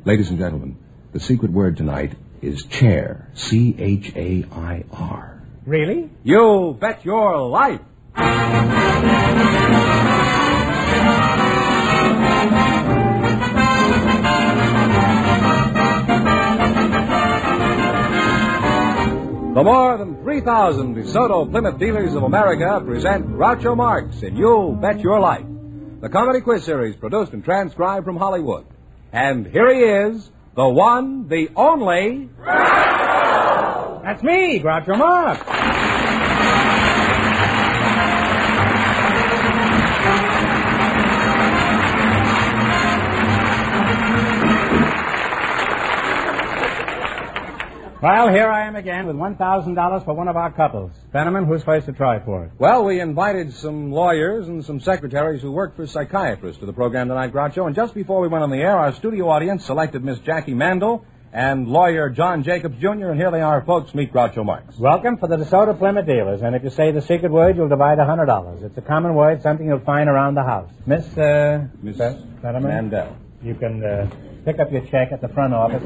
Ladies and gentlemen, the secret word tonight is chair. C-H-A-I-R. Really? You bet your life. The more than 3,000 DeSoto Plymouth dealers of America present Groucho Marx in You Bet Your Life, the comedy quiz series produced and transcribed from Hollywood. And here he is, the one, the only... Groucho! That's me, Groucho Marx. Well, here I am again with $1,000 for one of our couples. Fenneman, who's first to try for it? Well, we invited some lawyers and some secretaries who work for psychiatrists to the program tonight, Groucho. And just before we went on the air, our studio audience selected Miss Jackie Mandel and lawyer John Jacobs, Jr., and here they are, folks. Meet Groucho Marx. Welcome for the DeSoto Plymouth dealers. And if you say the secret word, you'll divide $100. It's a common word, something you'll find around the house. Miss Fenneman? Mandel. You can pick up your check at the front office.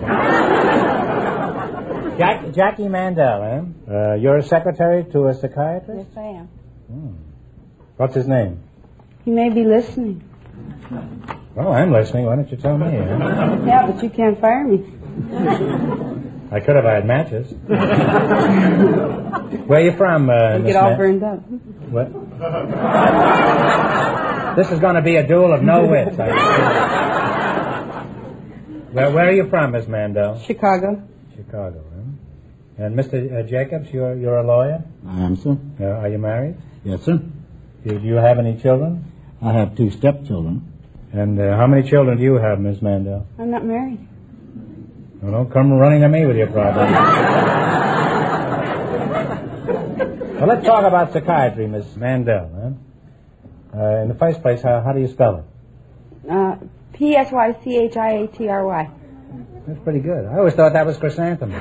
Jackie Mandel, eh? You're a secretary to a psychiatrist? Yes, I am. What's his name? He may be listening. Well, I'm listening. Why don't you tell me? Eh? Yeah, but you can't fire me. I could have had matches. Where are you from, You get all burned up. What? This is going to be a duel of no wits. Where are you from, Miss Mandel? Chicago. Chicago, eh? And Mr. Jacobs, you're a lawyer? I am, sir. Are you married? Yes, sir. Do you have any children? I have 2 stepchildren. And how many children do you have, Miss Mandel? I'm not married. Well, don't come running to me with your problem. Well, let's talk about psychiatry, Miss Mandel. Huh? In the first place, how do you spell it? P-S-Y-C-H-I-A-T-R-Y. That's pretty good. I always thought that was chrysanthemum.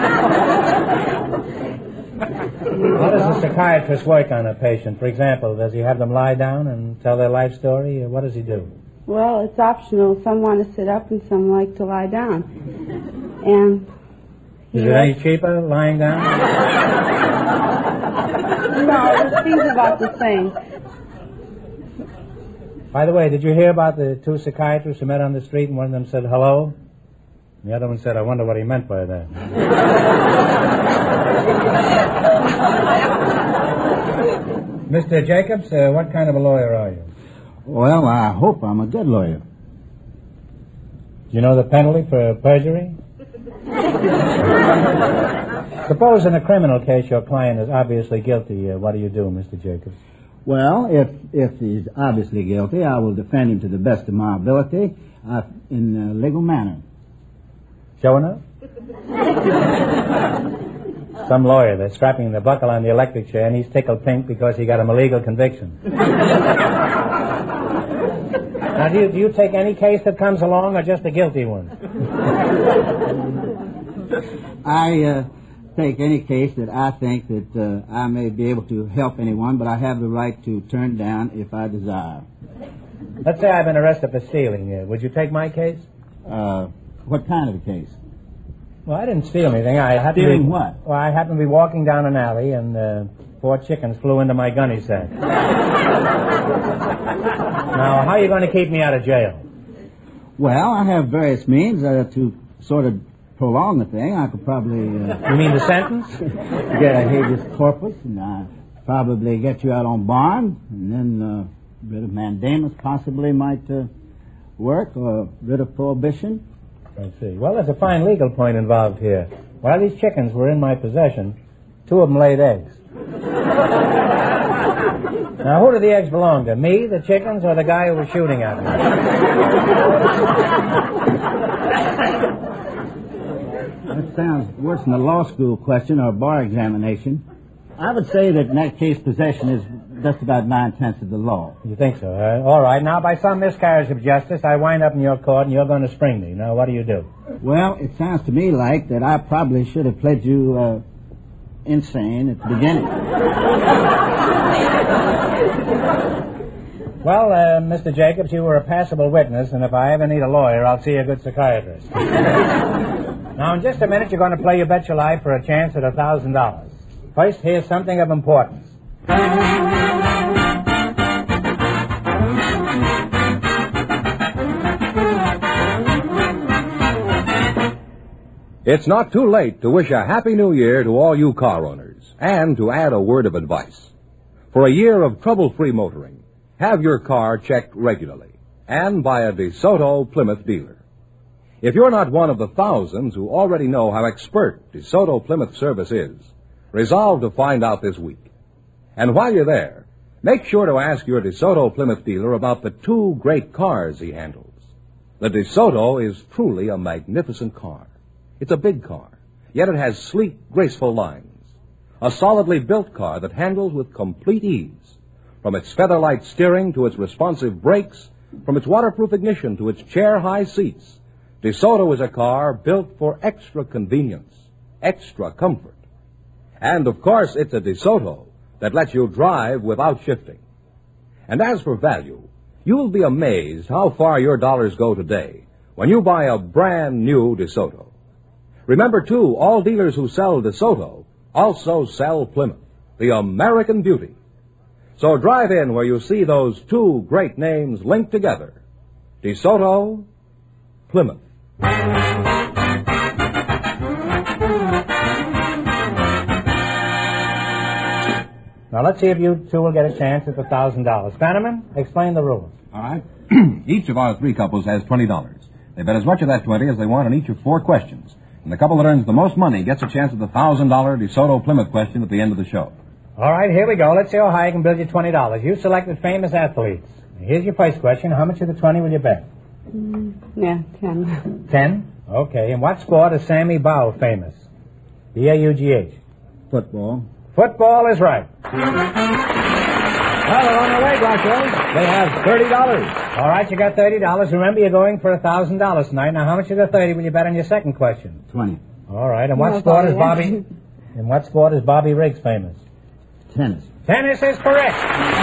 How does a psychiatrist work on a patient? For example, does he have them lie down and tell their life story? Or what does he do? Well, it's optional. Some want to sit up and some like to lie down. And is it any cheaper lying down? No, it seems about the same. By the way, did you hear about the 2 psychiatrists who met on the street and one of them said hello? And the other one said, I wonder what he meant by that. Mr. Jacobs, what kind of a lawyer are you? Well, I hope I'm a good lawyer. Do you know the penalty for perjury? Suppose in a criminal case your client is obviously guilty. What do you do, Mr. Jacobs? Well, if he's obviously guilty, I will defend him to the best of my ability in a legal manner. Showing up? Some lawyer, they're strapping the buckle on the electric chair and he's tickled pink because he got an illegal conviction. Now, do you take any case that comes along or just a guilty one? I take any case that I think that I may be able to help anyone, but I have the right to turn down if I desire. Let's say I've been arrested for stealing. Would you take my case? What kind of a case? Well, I didn't steal anything. Stealing what? Well, I happened to be walking down an alley and 4 chickens flew into my gunny sack. Now, how are you going to keep me out of jail? Well, I have various means to sort of prolong the thing. I could probably... You mean the sentence? Get a habeas corpus, and probably get you out on bond, and then writ of mandamus possibly might work, or writ of prohibition. I see. Well, there's a fine legal point involved here. While these chickens were in my possession, 2 of them laid eggs. Now, who do the eggs belong to? Me, the chickens, or the guy who was shooting at me? That sounds worse than a law school question or a bar examination. I would say that in that case, possession is just about 9/10 of the law. You think so? All right. Now, by some miscarriage of justice, I wind up in your court and you're going to spring me. Now, what do you do? Well, it sounds to me like that I probably should have pled you insane at the beginning. Well, Mr. Jacobs, you were a passable witness, and if I ever need a lawyer, I'll see a good psychiatrist. Now, in just a minute, you're going to play You Bet Your Life for a chance at $1,000. First, here's something of importance. It's not too late to wish a Happy New Year to all you car owners, and to add a word of advice. For a year of trouble-free motoring, have your car checked regularly, and by a DeSoto Plymouth dealer. If you're not one of the thousands who already know how expert DeSoto Plymouth service is, resolve to find out this week. And while you're there, make sure to ask your DeSoto Plymouth dealer about the two great cars he handles. The DeSoto is truly a magnificent car. It's a big car, yet it has sleek, graceful lines. A solidly built car that handles with complete ease. From its featherlight steering to its responsive brakes, from its waterproof ignition to its chair-high seats, DeSoto is a car built for extra convenience, extra comfort. And, of course, it's a DeSoto that lets you drive without shifting. And as for value, you'll be amazed how far your dollars go today when you buy a brand new DeSoto. Remember, too, all dealers who sell DeSoto also sell Plymouth, the American beauty. So drive in where you see those two great names linked together. DeSoto, Plymouth. Now, let's see if you two will get a chance at the $1,000. Bannerman, explain the rules. All right. Each of our three couples has $20. They bet as much of that 20 as they want on each of 4 questions. And the couple that earns the most money gets a chance at the $1,000 DeSoto Plymouth question at the end of the show. All right, here we go. Let's see how high I can build you $20. You selected famous athletes. Here's your first question. How much of the 20 will you bet? 10. 10? Okay. In what sport is Sammy Baugh famous? B-A-U-G-H. Football. Football is right. Well, they're on their way, Groucho. They have $30. All right, you got $30. Remember, you're going for $1,000 tonight. Now, how much of the 30 will you bet on your second question? 20. All right. In what sport is Bobby Riggs famous? Tennis. Tennis is correct.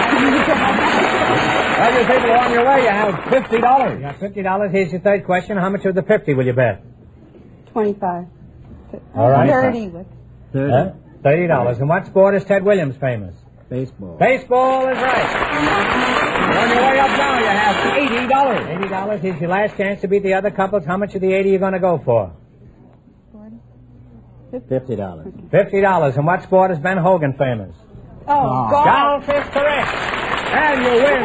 Well, you people are on your way. You have $50. You got $50. Here's your third question. How much of the 50 will you bet? 25. All right. 30. 30. Huh? $30. In what sport is Ted Williams famous? Baseball. Baseball is right. On your way up now, you have $80. $80. Here's your last chance to beat the other couples. How much of the 80 are you going to go for? $50. $50. In what sport is Ben Hogan famous? Oh, God. Golf is correct. And you win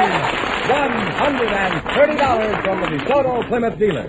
$130 from the DeSoto Plymouth dealer.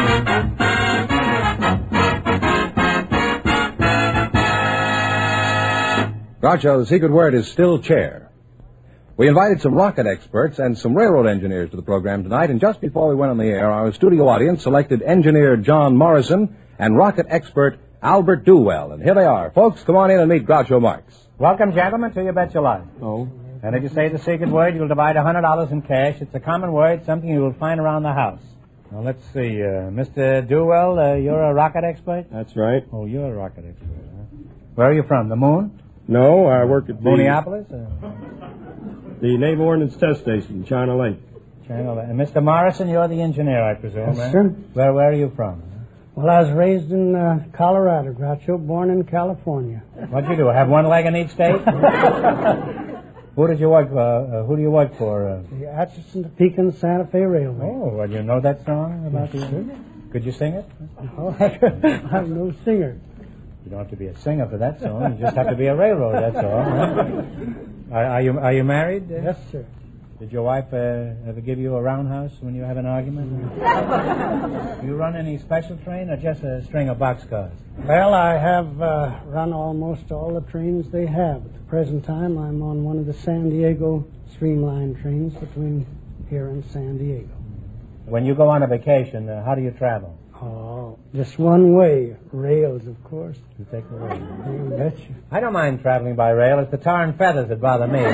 Groucho, the secret word is still chair. We invited some rocket experts and some railroad engineers to the program tonight, and just before we went on the air, our studio audience selected engineer John Morrison and rocket expert Albert Duwell. And here they are. Folks, come on in and meet Groucho Marx. Welcome, gentlemen, to You Bet Your Life. Oh. And if you say the secret word, you'll divide $100 in cash. It's a common word, something you will find around the house. Now, let's see. Mr. Duwell, you're a rocket expert? That's right. Oh, you're a rocket expert, huh? Where are you from? The moon? No, I work at Mooniopolis? the Naval Ordnance Test Station, China Lake. China. And Mr. Morrison, you're the engineer, I presume. Yes, eh? sir. Where are you from? Well, I was raised in Colorado, Groucho, born in California. What'd you do? Have one leg in each state? Who did you work for? Who do you work for? The Atchison, Topeka, Santa Fe Railway. Oh, well, you know that song about the... Could you sing it? Oh, I'm no singer. You don't have to be a singer for that song. You just have to be a railroad, that's all. Huh? Are you married? Yes, sir. Did your wife ever give you a roundhouse when you have an argument? Do you run any special train or just a string of boxcars? Well, I have run almost all the trains they have. At the present time, I'm on one of the San Diego Streamline trains between here and San Diego. When you go on a vacation, how do you travel? Oh, just one way. Rails, of course. You take the rail. You betcha. I don't mind traveling by rail. It's the tar and feathers that bother me.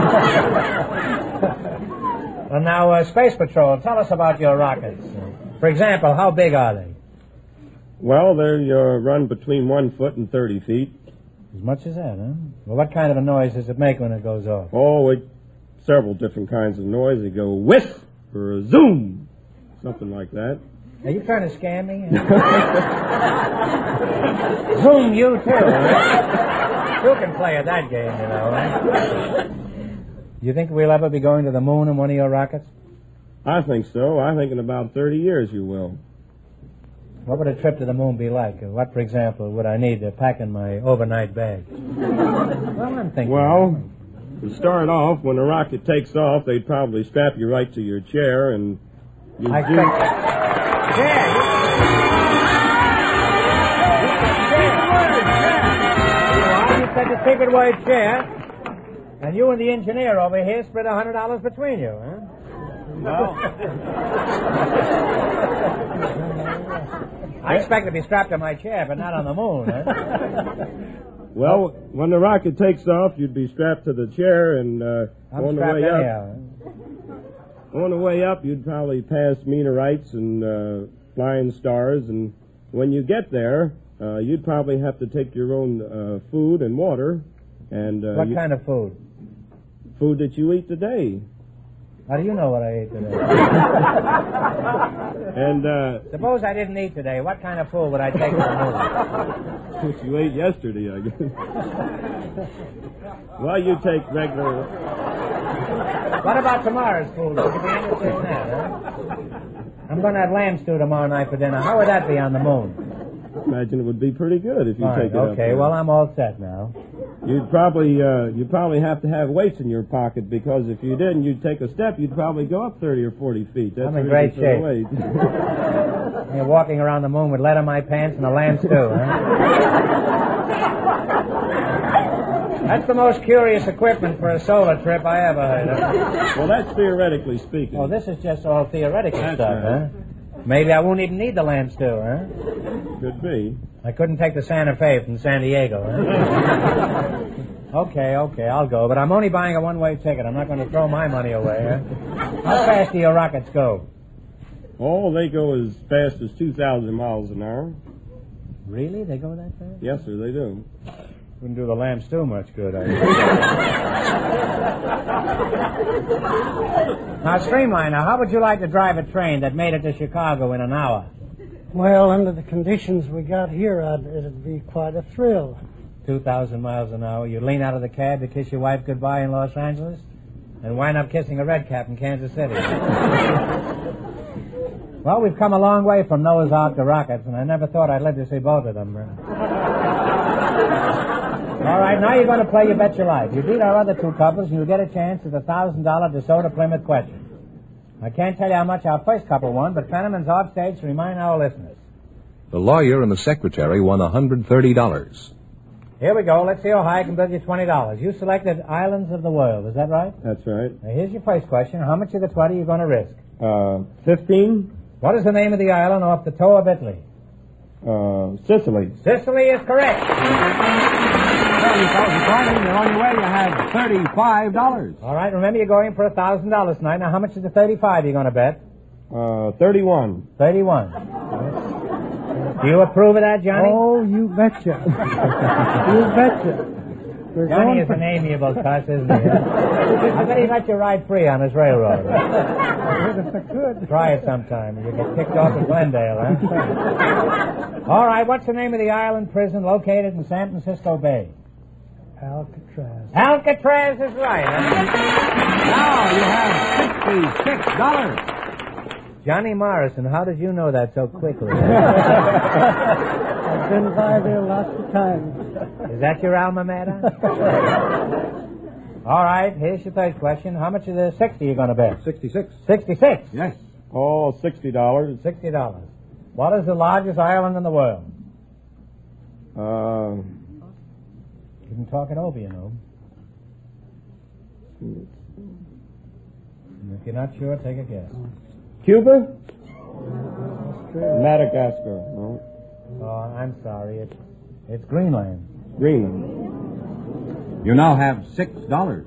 And now, Space Patrol, tell us about your rockets. For example, how big are they? Well, they run between 1 foot and 30 feet. As much as that, huh? Well, what kind of a noise does it make when it goes off? Oh, it several different kinds of noise. They go whisk or a zoom, something like that. Are you trying to scam me? Zoom you, too. Huh? You can play at that game, you know. Huh? You think we'll ever be going to the moon in one of your rockets? I think so. I think in about 30 years you will. What would a trip to the moon be like? What, for example, would I need to pack in my overnight bag? Well, I'm thinking... Well, to start off, when the rocket takes off, they'd probably strap you right to your chair and... I expect... Chair! You said the secret word chair, and you and the engineer over here split $100 between you, huh? Well... I expect to be strapped to my chair, but not on the moon, huh? Well, when the rocket takes off, you'd be strapped to the chair, and on the way up... Anyhow. On the way up, you'd probably pass meteorites and flying stars, and when you get there, you'd probably have to take your own food and water. And what kind of food? Food that you eat today. How do you know what I ate today? And suppose I didn't eat today. What kind of food would I take to the moon? What you ate yesterday, I guess. Well, you take regular... What about tomorrow's food? Would you be interested in that, huh? I'm going to have lamb stew tomorrow night for dinner. How would that be on the moon? Imagine it would be pretty good if you Fine, take it up. Okay, well, I'm all set now. You'd probably have to have weights in your pocket, because if you didn't, you'd take a step, you'd probably go up 30 or 40 feet. That's I'm in great shape. Weight. You're walking around the moon with lead on my pants and a lamb stew, huh? That's the most curious equipment for a solar trip I ever heard of. Well, that's theoretically speaking. Oh, this is just all theoretical That's stuff, right. huh? Maybe I won't even need the lamb stew, huh? Could be. I couldn't take the Santa Fe from San Diego, huh? Okay, I'll go. But I'm only buying a one-way ticket. I'm not going to throw my money away, huh? How fast do your rockets go? Oh, they go as fast as 2,000 miles an hour. Really? They go that fast? Yes, sir, they do. Wouldn't do the lamb stew much good, I guess. Now, Streamliner, how would you like to drive a train that made it to Chicago in an hour? Well, under the conditions we got here, it'd be quite a thrill. 2,000 miles an hour. You'd lean out of the cab to kiss your wife goodbye in Los Angeles and wind up kissing a red cap in Kansas City. Well, we've come a long way from Noah's Ark to rockets, and I never thought I'd live to see both of them. All right, now you're going to play You Bet Your Life. You beat our other two couples, and you'll get a chance at the $1,000 DeSoto Plymouth question. I can't tell you how much our first couple won, but Fenneman's off stage to remind our listeners. The lawyer and the secretary won $130. Here we go. Let's see how high I can build you $20. You selected Islands of the World. Is that right? That's right. Now, here's your first question. How much of the 20 are you going to risk? 15? What is the name of the island off the toe of Italy? Sicily. Sicily is correct. Well, you fellas are fine. You're on your way. You had $35. All right, remember you're going for $1,000 tonight. Now, how much is the 35 you're going to bet? 31. 31. Do you approve of that, Johnny? Oh, you betcha. You betcha. We're Johnny going is for... an amiable cuss, isn't he? I bet he let you ride free on his railroad. If I could. Try it sometime. You get kicked off at Glendale, huh? All right, what's the name of the island prison located in San Francisco Bay? Alcatraz. Alcatraz is right. Huh? Now you have $66. Johnny Morrison, how did you know that so quickly? I've been by there lots of times. Is that your alma mater? All right, here's your third question. How much of the 60 are you going to bet? 66. 66. Yes. Oh, $60. $60. What is the largest island in the world? Uh, You can talk it over, you know. And if you're not sure, take a guess. Cuba? Madagascar. No. Oh, I'm sorry. It's Greenland. Greenland. You now have $6.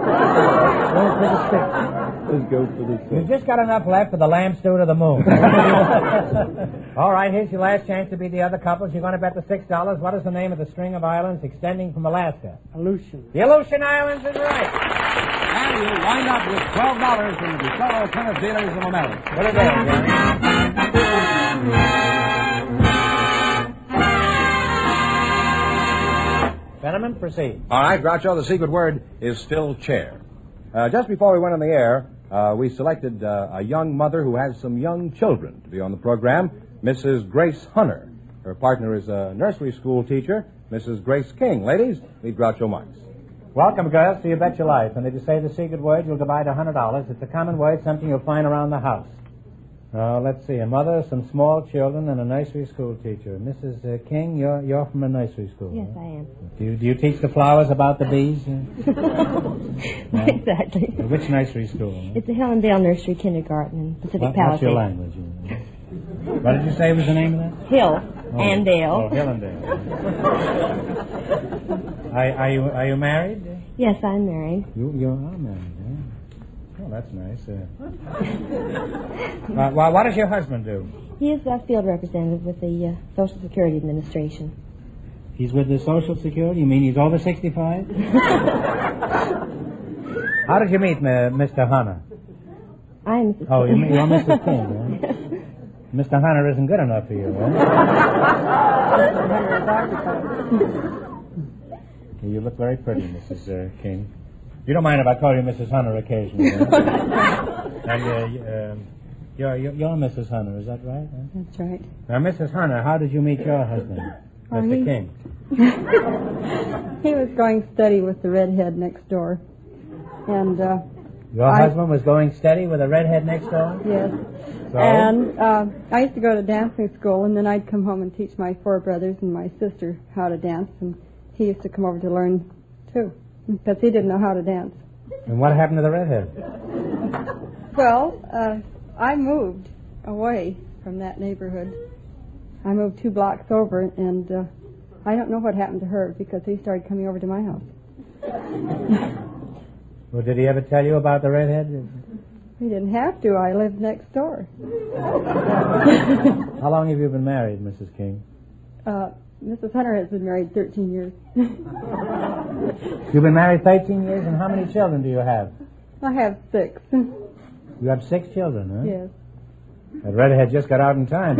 Let's go for the You've 6. just got enough left for the lamb stew to the moon. All right, here's your last chance to beat the other couples. You're going to bet the $6. What is the name of the string of islands extending from Alaska? Aleutian. The Aleutian Islands is right. And you wind up with $12 from the DeSoto Plymouth Dealers of America. Put it there, Johnny. Gentlemen, proceed. All right, Groucho, the secret word is still chair. Just before we went on the air, we selected a young mother who has some young children to be on the program, Mrs. Grace Hunter. Her partner is a nursery school teacher, Mrs. Grace King. Ladies, meet Groucho Marx. Welcome, girls, to You Bet Your Life. And if you say the secret word, you'll divide $100. It's a common word, something you'll find around the house. Let's see. A mother, some small children, and a nursery school teacher. Mrs. King, you're from a nursery school. Yes, huh? I am. Do you teach the flowers about the bees? Exactly. Which nursery school? Huh? It's the Hellendale Nursery Kindergarten in Pacific Palisades. What's your language? What did you say was the name of that? Hill and Dale. Oh, Hill and Dale. Are you married? Yes, I'm married. You are married, huh? Oh, that's nice. What does your husband do? He is a field representative with the Social Security Administration. He's with the Social Security? You mean he's over 65? How did you meet Mr. Hunter? I'm Mrs. Oh, King. you're Mrs. King, huh? Mr. Hunter isn't good enough for you, huh? You look very pretty, Mrs. King. You don't mind if I call you Mrs. Hunter occasionally, huh? And you're Mrs. Hunter, is that right? Huh? That's right. Now, Mrs. Hunter, how did you meet your husband, Mr. King? He was going steady with the redhead next door. And, Your husband was going steady with a redhead next door? yes. So? And I used to go to dancing school, and then I'd come home and teach my 4 brothers and my sister how to dance, and he used to come over to learn, too, because he didn't know how to dance. And what happened to the redhead? Well, I moved away from that neighborhood. I moved 2 blocks over, and I don't know what happened to her, because he started coming over to my house. Well, did he ever tell you about the redhead? He didn't have to. I lived next door. How long have you been married, Mrs. King? Mrs. Hunter has been married 13 years. You've been married 13 years, and how many children do you have? I have 6. You have 6 children, huh? Yes. That redhead just got out in time.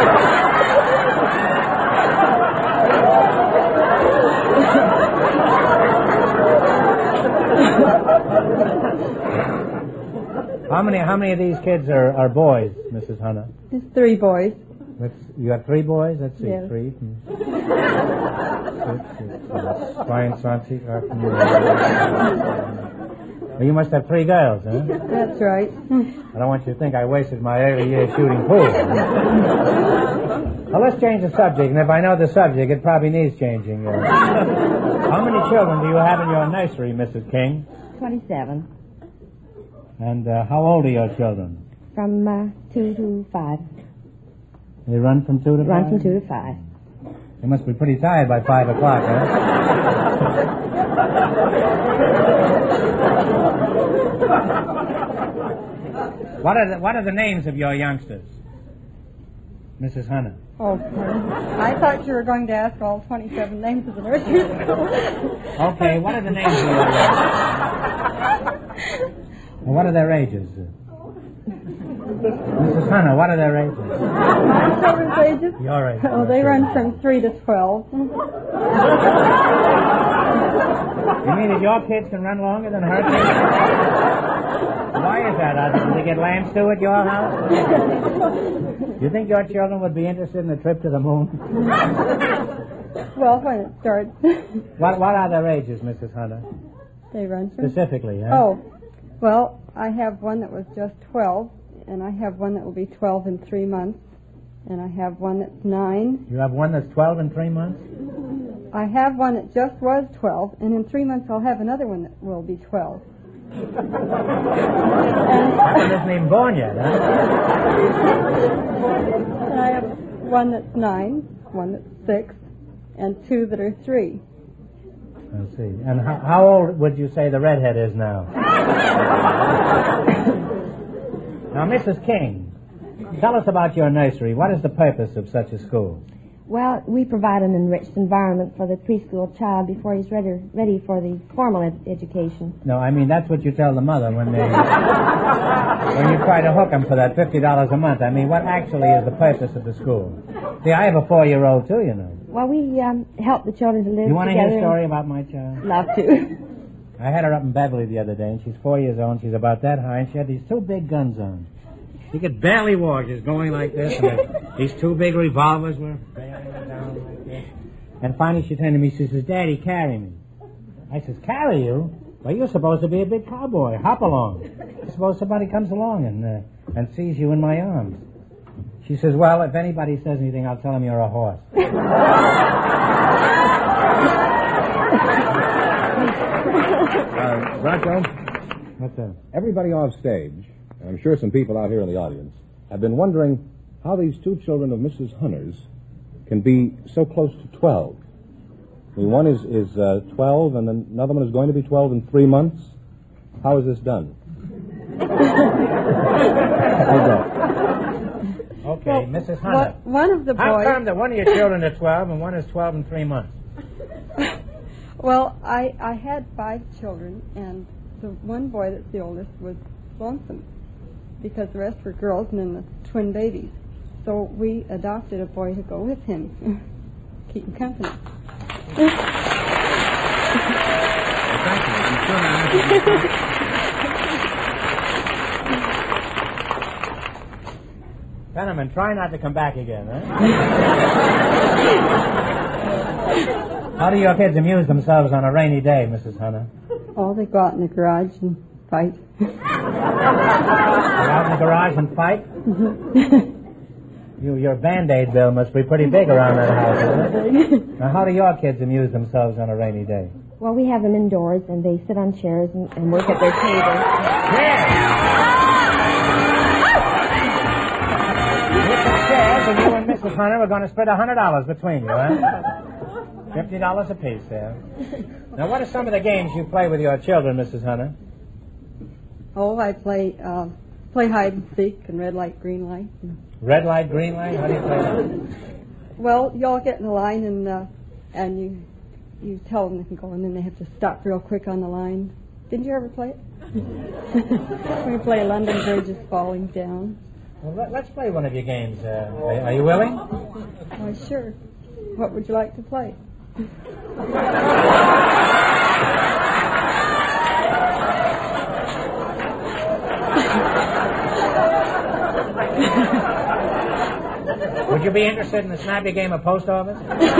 How many of these kids are boys, Mrs. Hunter? There's 3 boys. You have 3 boys? Let's see, Yes. 3. 6. Well, you must have 3 girls, huh? That's right. I don't want you to think I wasted my early years shooting pool. Well, let's change the subject, and if I know the subject, it probably needs changing. How many children do you have in your nursery, Mrs. King? 27. And how old are your children? From 2 to 5. They run from 2 to 5? Run from 2 to 5. They must be pretty tired by 5 o'clock, huh? What are the names of your youngsters, Mrs. Hunter? Oh, I thought you were going to ask all 27 names of the nursery school. Okay, what are the names of your youngsters? Well, what are their ages? Mrs. Hunter, what are their ages? My children's ages? Your age. Oh, they run from 3 to 12. You mean that your kids can run longer than her kids? Why is that? Do they get lamb stew at your house? Do you think your children would be interested in a trip to the moon? Well, when it starts. What are their ages, Mrs. Hunter? They run from... Specifically, huh? Oh, well, I have one that was just 12, and I have one that will be 12 in 3 months, and I have one that's 9. You have one that's 12 in 3 months? I have one that just was 12, and in 3 months I'll have another one that will be 12. That one isn't even born yet, huh? And I have one that's 9, one that's 6, and 2 that are 3. I see. And how old would you say the redhead is now? Now, Mrs. King, tell us about your nursery. What is the purpose of such a school? Well, we provide an enriched environment for the preschool child before he's ready for the formal education. No, I mean, that's what you tell the mother when you try to hook them for that $50 a month. I mean, what actually is the purpose of the school? See, I have a 4-year-old, too, you know. Well, we help the children to live together. You want to hear a story about my child? Love to. I had her up in Beverly the other day, and she's 4 years old, and she's about that high, and she had these 2 big guns on. She could barely walk. She's going like this, and these 2 big revolvers were barreling her down like this. And finally she turned to me, she says, Daddy, carry me. I says, carry you? Well, you're supposed to be a big cowboy. Hop along. Suppose somebody comes along and sees you in my arms. She says, well, if anybody says anything, I'll tell them you're a horse. Groucho, What's that? everybody off stage, and I'm sure some people out here in the audience, have been wondering how these 2 children of Mrs. Hunter's can be so close to 12. I mean, one is 12, and then another one is going to be 12 in 3 months. How is this done? Okay, Well, Mrs. Hunter. One of the How boys... come that one of your children is 12 and one is 12 in 3 months? Well, I had 5 children, and the one boy that's the oldest was lonesome because the rest were girls and then the twin babies. So we adopted a boy to go with him, keep him company. Fenneman, try not to come back again, huh? How do your kids amuse themselves on a rainy day, Mrs. Hunter? Oh, they go out in the garage and fight. Go out in the garage and fight? Your Band-Aid bill must be pretty big around that house, isn't it? Now, how do your kids amuse themselves on a rainy day? Well, we have them indoors, and they sit on chairs and work at their tables. Chairs, and you and Mrs. Hunter are going to split $100 between you, huh? $50 apiece there. Now, what are some of the games you play with your children, Mrs. Hunter? Oh, I play hide and seek and red light, green light. Red light, green light? How do you play that? Well, you all get in a line and you tell them they can go, and then they have to stop real quick on the line. Didn't you ever play it? We play London Bridge is Falling Down. Well, let's play one of your games. Are you willing? Why, sure. What would you like to play? Would you be interested in the snappy game of post office?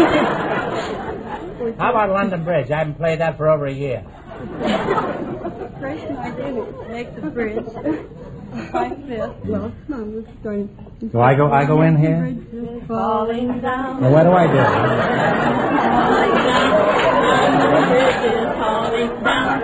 How about London Bridge? I haven't played that for over a year. First thing I do is make the bridge. Like this. Well, come on, let's start. Do I go in here? Falling down. Well, what do I do? Falling down.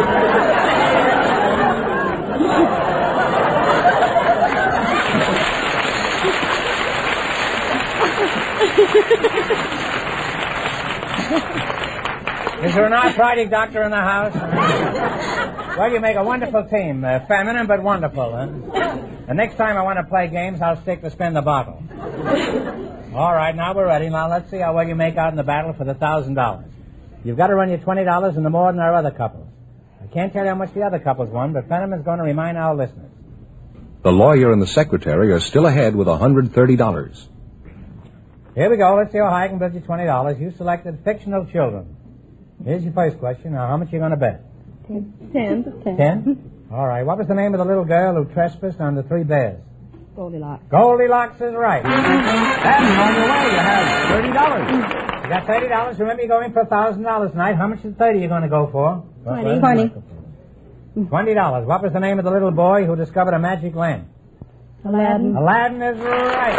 Is there an arthritic doctor in the house? Well, you make a wonderful team. Feminine, but wonderful, huh? The next time I want to play games, I'll stick to spin the bottle. All right, now we're ready. Now let's see how well you make out in the battle for the $1,000. You've got to run your $20 into more than our other couples. I can't tell you how much the other couples won, but Fenneman's going to remind our listeners. The lawyer and the secretary are still ahead with $130. Here we go. Let's see how high I can build you $20. You selected fictional children. Here's your first question. Now, how much are you going to bet? 10. 10? All right. What was the name of the little girl who trespassed on the 3 bears? Goldilocks. Goldilocks is right. And on your way, you have $30. You got $30. Remember, you're going for $1,000 tonight. How much is 30 you're going to go for? 20. $20. What was the name of the little boy who discovered a magic lamp? Aladdin. Aladdin is right.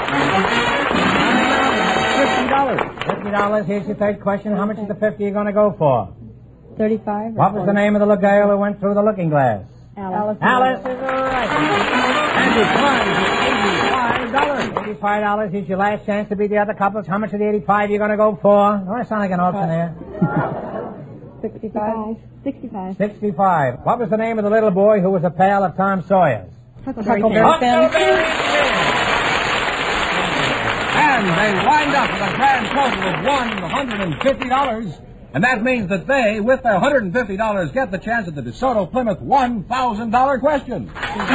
$50. Here's your third question. How much is the 50 you're going to go for? 35. What was the name of the little girl who went through the looking glass? Alice. Alice is right. And your prize is $85. $85. Here's your last chance to beat the other couples. How much of the 85 you're going to go for? Don't I sound like an auctioneer? 65. 65. 65. What was the name of the little boy who was a pal of Tom Sawyer's? Huckleberry Huckleberry Finn. Finn. And And they wind up with a grand total of $150. And that means that they, with their $150, get the chance at the DeSoto Plymouth $1,000 question.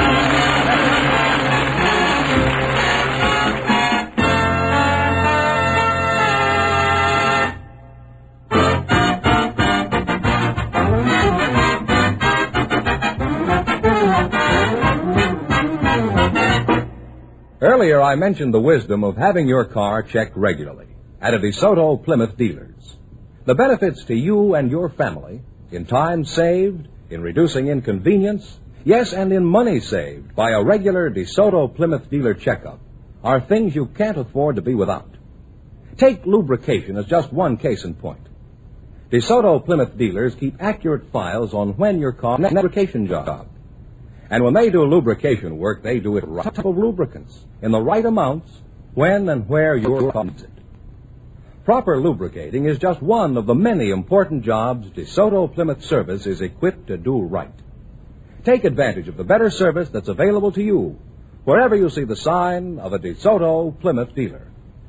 Earlier, I mentioned the wisdom of having your car checked regularly at a DeSoto Plymouth dealer's. The benefits to you and your family in time saved, in reducing inconvenience, yes, and in money saved by a regular DeSoto Plymouth dealer checkup are things you can't afford to be without. Take lubrication as just one case in point. DeSoto Plymouth dealers keep accurate files on when your car needs a lubrication job. And when they do lubrication work, they do it right of lubricants in the right amounts when and where your car needs it. Proper lubricating is just one of the many important jobs DeSoto Plymouth Service is equipped to do right. Take advantage of the better service that's available to you wherever you see the sign of a DeSoto Plymouth dealer.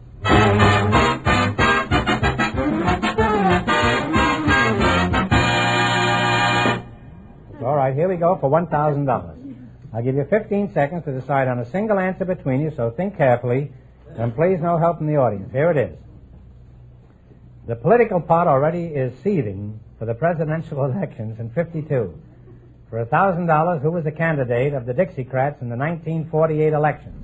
All right, here we go for $1,000. I'll give you 15 seconds to decide on a single answer between you, so think carefully, and please no help from the audience. Here it is. The political pot already is seething for the presidential elections in 52. For $1,000, who was the candidate of the Dixiecrats in the 1948 election?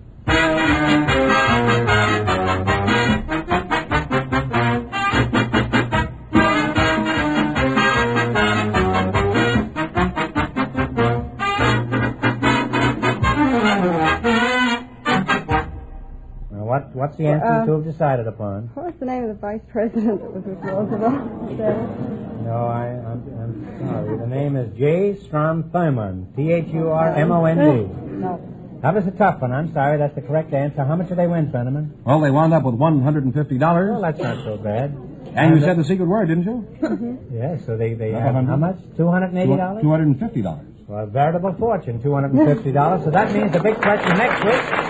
What's the answer to have decided upon? What was the name of the vice president that was with Roosevelt? No, I'm sorry. The name is J. Strom Thurmond. Thurmond. No. That was a tough one. I'm sorry. That's the correct answer. How much did they win, Fenneman? Well, they wound up with $150. Well, that's not so bad. And you said the secret word, didn't you? Yes, so they had how much? $280? $250. Well, a veritable fortune, $250. So that means the big question next week.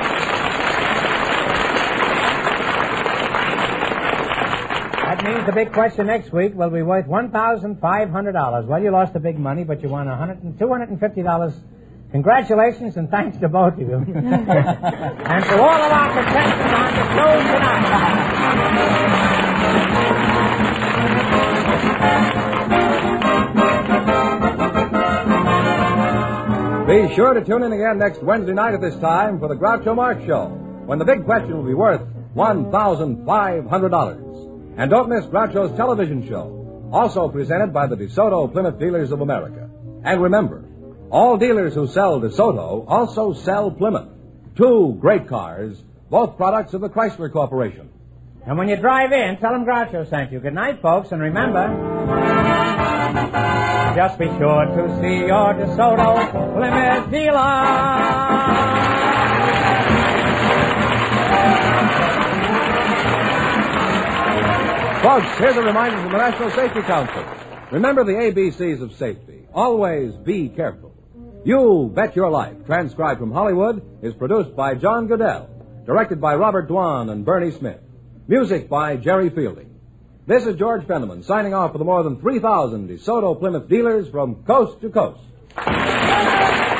That means the big question next week will be worth $1,500. Well, you lost the big money, but you won $250. Congratulations and thanks to both of you. And to all of our contestants on the show tonight. Be sure to tune in again next Wednesday night at this time for the Groucho Marx Show, when the big question will be worth $1,500. And don't miss Groucho's television show, also presented by the DeSoto Plymouth Dealers of America. And remember, all dealers who sell DeSoto also sell Plymouth. Two great cars, both products of the Chrysler Corporation. And when you drive in, tell them Groucho sent you. Good night, folks, and remember, just be sure to see your DeSoto Plymouth dealer. Folks, here's a reminder from the National Safety Council. Remember the ABCs of safety. Always be careful. You Bet Your Life, transcribed from Hollywood, is produced by John Goodell, directed by Robert Dwan and Bernie Smith. Music by Jerry Fielding. This is George Fenneman signing off for the more than 3,000 DeSoto Plymouth dealers from coast to coast.